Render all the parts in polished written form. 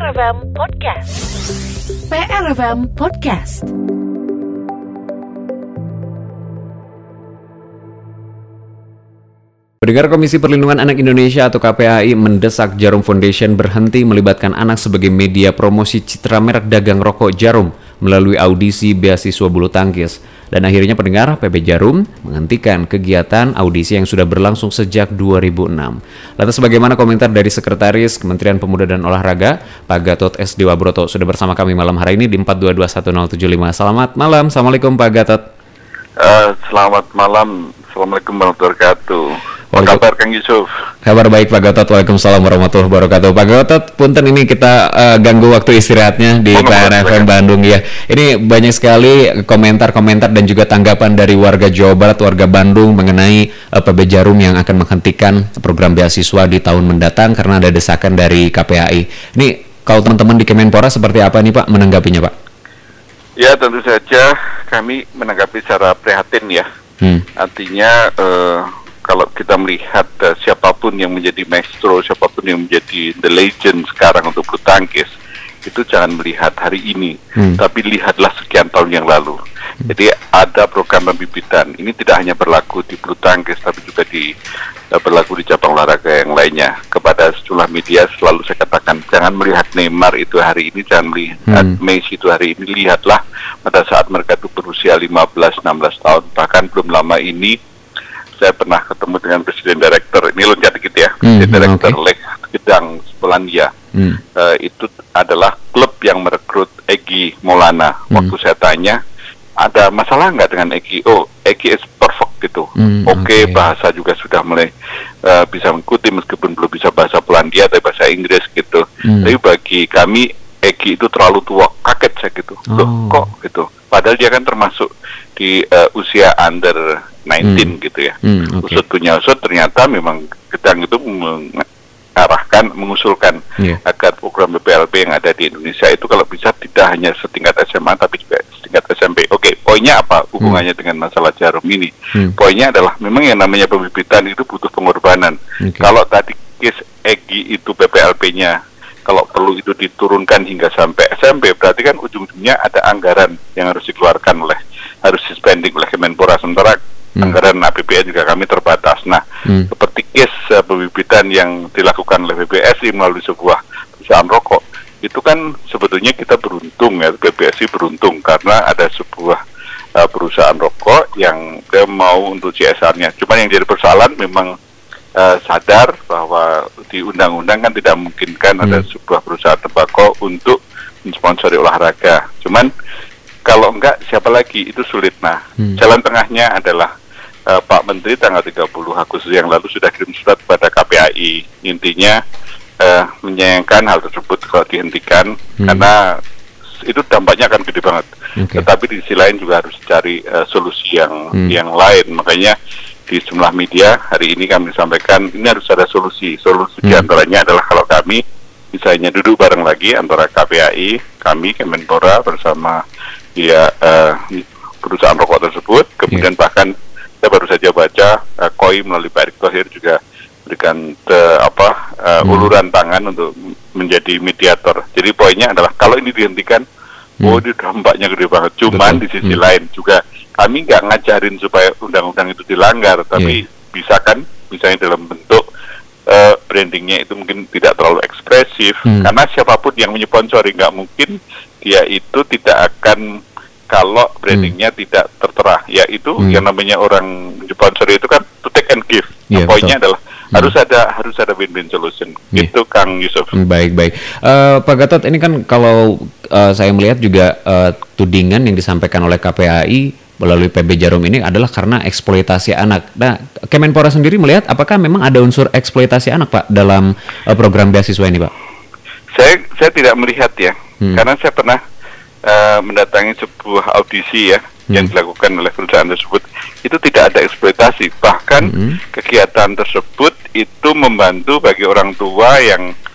PRFM Podcast. PRFM Podcast. Pendengar, Komisi Perlindungan Anak Indonesia atau KPAI mendesak Jarum Foundation berhenti melibatkan anak sebagai media promosi citra merek dagang rokok Jarum melalui audisi beasiswa bulu tangkis. Dan akhirnya pendengar, PB Jarum menghentikan kegiatan audisi yang sudah berlangsung sejak 2006. Lantas bagaimana komentar dari Sekretaris Kementerian Pemuda dan Olahraga, Pak Gatot S. Dewabroto, sudah bersama kami malam hari ini di 4221075. Selamat malam, Assalamualaikum Pak Gatot. Selamat malam, Assalamualaikum warahmatullahi wabarakatuh. Apa kabar Kang Yusuf? Kabar baik Pak Gatot, Waalaikumsalam warahmatullahi wabarakatuh. Pak Gatot, punten ini kita ganggu waktu istirahatnya di PRFM Bandung ya. Ini banyak sekali komentar-komentar dan juga tanggapan dari warga Jawa Barat, warga Bandung mengenai PB Jarum yang akan menghentikan program beasiswa di tahun mendatang karena ada desakan dari KPAI. Ini kalau teman-teman di Kemenpora seperti apa nih Pak menanggapinya Pak? Ya, tentu saja kami menanggapi secara prihatin ya. Artinya kalau kita melihat siapapun yang menjadi maestro, siapapun yang menjadi the legend sekarang untuk bulu tangkis, itu jangan melihat hari ini, tapi lihatlah sekian tahun yang lalu. Jadi ada program pembibitan. Ini tidak hanya berlaku di bulu tangkis, tapi juga berlaku di cabang olahraga yang lainnya. Kepada sejumlah media selalu saya katakan, jangan melihat Neymar itu hari ini, jangan melihat Messi itu hari ini. Lihatlah pada saat mereka itu berusia 15-16 tahun. Bahkan belum lama ini saya pernah ketemu dengan presiden direktur, ini loncat dikit ya, presiden direktur Lek Gedang Polandia. Itu adalah klub yang merekrut Egy Maulana. Waktu saya tanya, ada masalah nggak dengan Egy? Oh, Egy is perfect gitu. Oke, bahasa juga sudah mulai bisa mengikuti meskipun belum bisa bahasa Polandia atau bahasa Inggris gitu. Tapi bagi kami Egy itu terlalu tua, kaget saya gitu. Loh, kok gitu? Padahal dia kan termasuk di usia under 19 gitu ya. Usut punya usut, ternyata memang Gedang itu mengusulkan agar program PPLB yang ada di Indonesia itu kalau bisa tidak hanya setingkat SMA tapi juga setingkat SMP. Oke, poinnya apa hubungannya dengan masalah Jarum ini? Poinnya adalah memang yang namanya pembibitan itu butuh pengorbanan. Kalau tadi case Egy itu PPLB-nya kalau perlu itu diturunkan hingga sampai SMP, berarti kan ujung-ujungnya ada anggaran yang harus dikeluarkan harus spending oleh Kemenpora, sementara anggaran APBN juga kami terbatas. Nah, seperti case pembibitan yang dilakukan oleh PBSI melalui sebuah perusahaan rokok, itu kan sebetulnya kita beruntung ya, PBSI beruntung karena ada sebuah perusahaan rokok yang dia mau untuk CSR-nya. Cuma yang jadi persoalan memang sadar bahwa di undang-undang kan tidak memungkinkan ada sebuah perusahaan tembakau untuk mensponsori olahraga. Cuman kalau enggak, siapa lagi? Itu sulit. Nah, jalan tengahnya adalah Pak Menteri tanggal 30 Agustus yang lalu sudah kirim surat kepada KPAI. Intinya menyayangkan hal tersebut kalau dihentikan, karena itu dampaknya akan gede banget. Tetapi di sisi lain juga harus cari solusi yang lain. Makanya di sejumlah media hari ini kami sampaikan ini harus ada solusi. Solusi diantaranya adalah kalau kami misalnya duduk bareng lagi antara KPAI, kami Kemenpora bersama perusahaan rokok tersebut, kemudian bahkan saya baru saja baca KOI melalui Pak Erick Thohir juga berikan uluran tangan untuk menjadi mediator. Jadi poinnya adalah kalau ini dihentikan, ini dampaknya gede banget. Cuman di sisi lain juga kami nggak ngajarin supaya undang-undang itu dilanggar, tapi bisa kan misalnya dalam bentuk brandingnya itu mungkin tidak terlalu ekspresif, karena siapapun yang menyponsori nggak mungkin dia itu tidak akan kalau brandingnya tidak tertera. Ya itu yang namanya orang menyponsori itu kan to take and give. Poinnya adalah harus ada win-win solution. Itu Kang Yusuf. Baik. Pak Gatot, ini kan kalau saya melihat juga tudingan yang disampaikan oleh KPAI melalui PB Jarum ini adalah karena eksploitasi anak. Nah, Kemenpora sendiri melihat apakah memang ada unsur eksploitasi anak Pak dalam program beasiswa ini Pak? Saya tidak melihat ya, karena saya pernah mendatangi sebuah audisi ya yang dilakukan oleh perusahaan tersebut. Itu tidak ada eksploitasi, bahkan kegiatan tersebut itu membantu bagi orang tua yang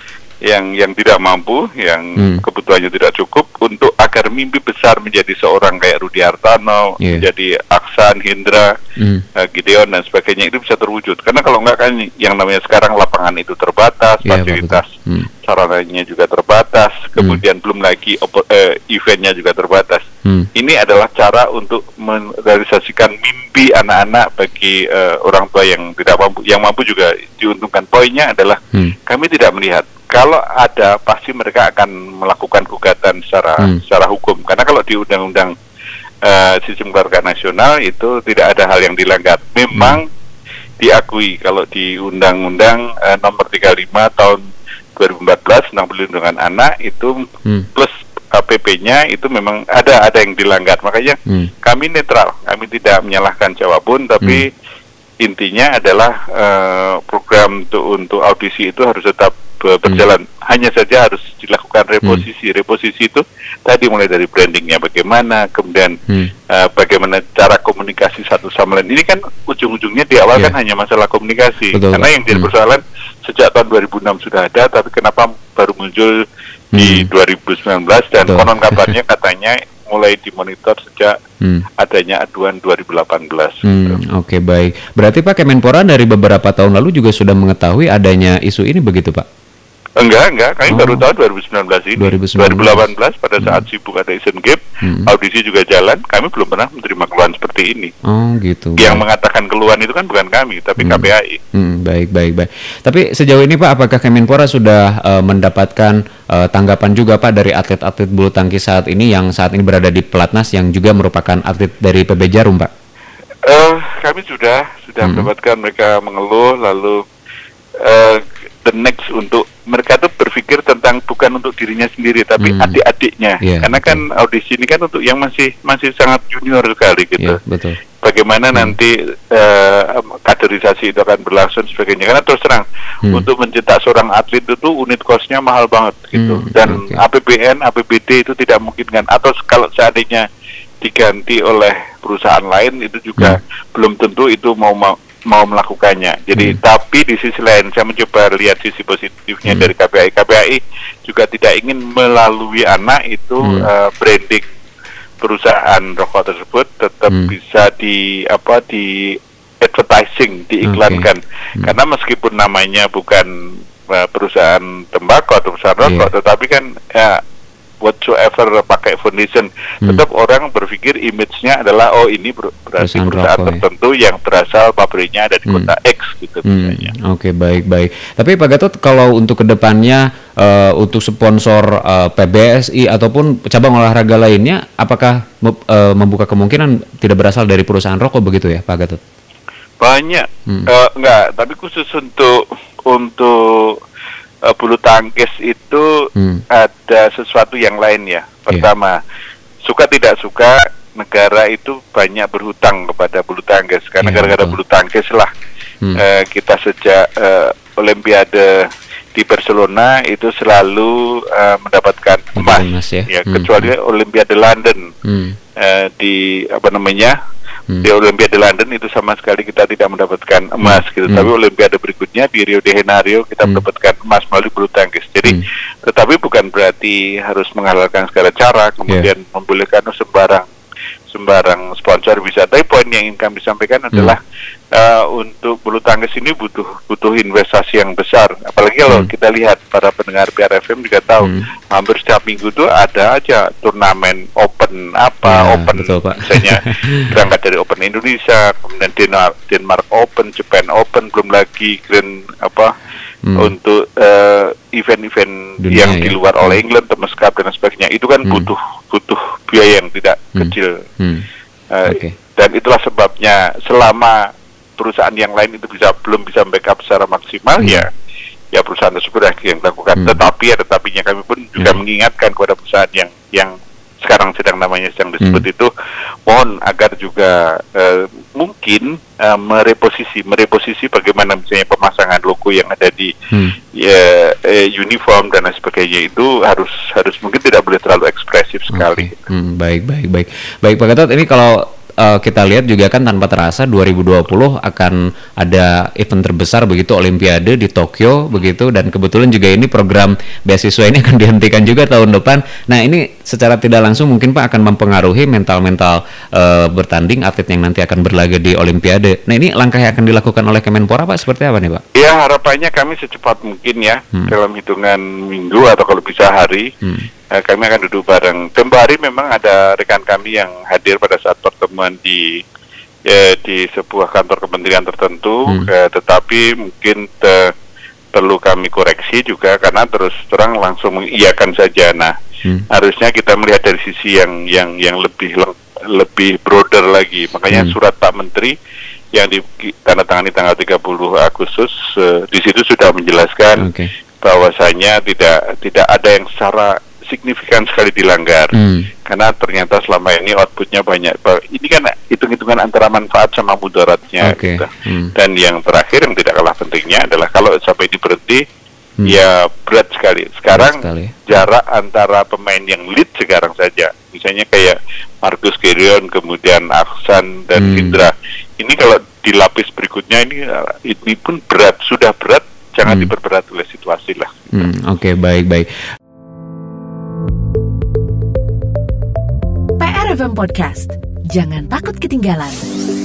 yang tidak mampu, yang kebutuhannya tidak cukup untuk agar mimpi besar menjadi seorang kayak Rudi Hartono, menjadi Aksan, Hendra, Gideon dan sebagainya itu bisa terwujud. Karena kalau enggak kan yang namanya sekarang lapangan itu terbatas, fasilitas sarananya juga terbatas, kemudian belum lagi eventnya juga terbatas. Ini adalah cara untuk merealisasikan mimpi anak-anak bagi orang tua yang tidak mampu. Yang mampu juga diuntungkan. Poinnya adalah kami tidak melihat. Kalau ada, pasti mereka akan melakukan gugatan secara hukum. Karena kalau di Undang-Undang Sistem Keluarga Nasional itu tidak ada hal yang dilanggar. Memang diakui kalau di Undang-Undang Nomor 35 Tahun 2014 tentang Perlindungan Anak itu plus PP-nya itu memang ada yang dilanggar. Makanya kami netral, kami tidak menyalahkan siapapun, tapi intinya adalah program untuk audisi itu harus tetap berjalan. Hanya saja harus dilakukan reposisi. Reposisi itu tadi mulai dari brandingnya bagaimana, kemudian bagaimana cara komunikasi satu sama lain. Ini kan ujung-ujungnya di awal kan hanya masalah komunikasi. Betul, karena yang jadi persoalan sejak tahun 2006 sudah ada, tapi kenapa baru muncul di 2019 dan konon kabarnya katanya mulai dimonitor sejak adanya aduan 2018. Oke, baik. Berarti Pak, Kemenpora dari beberapa tahun lalu juga sudah mengetahui adanya isu ini begitu Pak? Enggak. Kami baru tahu 2019 ini. 2018 pada saat sibuk ada Asian Games, audisi juga jalan. Kami belum pernah menerima keluhan seperti ini. Oh, gitu. Yang mengatakan keluhan itu kan bukan kami, tapi KPAI. Baik. Tapi sejauh ini Pak, apakah Kemenpora sudah mendapatkan tanggapan juga Pak dari atlet-atlet bulu tangkis saat ini yang saat ini berada di pelatnas yang juga merupakan atlet dari PB Jarum, Pak? Kami sudah mendapatkan mereka mengeluh, lalu the next untuk mereka tuh berpikir tentang bukan untuk dirinya sendiri tapi adik-adiknya, karena kan audisi ini kan untuk yang masih sangat junior sekali gitu. Betul. Bagaimana nanti kaderisasi itu akan berlangsung sebagainya, karena terus terang untuk mencetak seorang atlet itu unit cost-nya mahal banget gitu, dan APBN, APBD itu tidak memungkinkan, atau kalau seandainya diganti oleh perusahaan lain itu juga belum tentu itu mau melakukannya. Jadi tapi di sisi lain saya mencoba lihat sisi positifnya dari KPAI. KPAI juga tidak ingin melalui anak itu branding perusahaan rokok tersebut tetap bisa di advertising, diiklankan. Karena meskipun namanya bukan perusahaan tembakau atau perusahaan rokok, tetapi kan whatsoever pakai foundation, tetap orang berpikir image-nya adalah ini berarti perusahaan tertentu yang berasal pabriknya ada di kota X gitu misalnya. Oke, baik. Tapi Pak Gatot, kalau untuk kedepannya untuk sponsor PBSI ataupun cabang olahraga lainnya, apakah membuka kemungkinan tidak berasal dari perusahaan rokok begitu ya Pak Gatot? Banyak, enggak, tapi khusus untuk bulu tangkis itu ada sesuatu yang lain ya. Pertama, suka tidak suka negara itu banyak berhutang kepada bulu tangkis, karena gara-gara bulu tangkis lah kita sejak Olimpiade di Barcelona itu selalu mendapatkan emas ya. Kecuali Olimpiade London di di Olimpiade London itu sama sekali kita tidak mendapatkan emas gitu. Tapi Olimpiade berikutnya di Rio de Janeiro kita mendapatkan emas melalui bulu tangkis. Jadi tetapi bukan berarti harus menghalalkan segala cara kemudian membolehkan sembarang sponsor bisa. Tapi poin yang ingin kami sampaikan adalah untuk bulu tangkis ini butuh investasi yang besar. Apalagi kalau kita lihat para pendengar PRFM juga tahu hampir setiap minggu tuh ada aja turnamen open open betul, Pak. Misalnya berangkat dari Open Indonesia, kemudian Denmark Open, Japan Open, belum lagi untuk event-event yang di luar All England, Thomas Cup dan sebagainya. Itu kan butuh biaya yang tidak kecil. Dan itulah sebabnya selama perusahaan yang lain itu belum bisa backup secara maksimal ya perusahaan tersebut yang lakukan. Tetapinya kami pun juga mengingatkan kepada perusahaan yang sekarang sedang disebut itu, mohon agar juga mungkin mereposisi bagaimana misalnya pemasangan logo yang ada di uniform dan lain sebagainya itu harus mungkin tidak boleh terlalu ekspresif sekali. Baik Pak Gatot, ini kalau kita lihat juga kan tanpa terasa 2020 akan ada event terbesar begitu, Olimpiade di Tokyo begitu, dan kebetulan juga ini program beasiswa ini akan dihentikan juga tahun depan. Nah ini secara tidak langsung mungkin Pak akan mempengaruhi mental bertanding atlet yang nanti akan berlaga di Olimpiade. Nah ini langkah yang akan dilakukan oleh Kemenpora Pak seperti apa nih Pak? Ya harapannya kami secepat mungkin ya, dalam hitungan minggu atau kalau bisa hari, kami akan duduk bareng. Tempo hari memang ada rekan kami yang hadir pada saat pertemuan di sebuah kantor kementerian tertentu, tetapi mungkin perlu kami koreksi juga karena terus terang langsung mengiyakan saja. Nah, harusnya kita melihat dari sisi yang lebih broader lagi. Makanya surat Pak Menteri yang ditandatangani tanggal 30 Agustus di situ sudah menjelaskan bahwasanya tidak ada yang secara signifikan sekali dilanggar, karena ternyata selama ini outputnya banyak. Ini kan hitung-hitungan antara manfaat sama mudaratnya, gitu. Dan yang terakhir yang tidak kalah pentingnya adalah kalau sampai diberhenti, ya berat sekali. Sekarang jarak antara pemain yang lead sekarang saja, misalnya kayak Marcus Gideon, kemudian Aksan dan Indra, ini kalau di lapis berikutnya ini pun berat, sudah berat, jangan diperberat oleh situasi lah. Oke, baik. PRFM Podcast, jangan takut ketinggalan.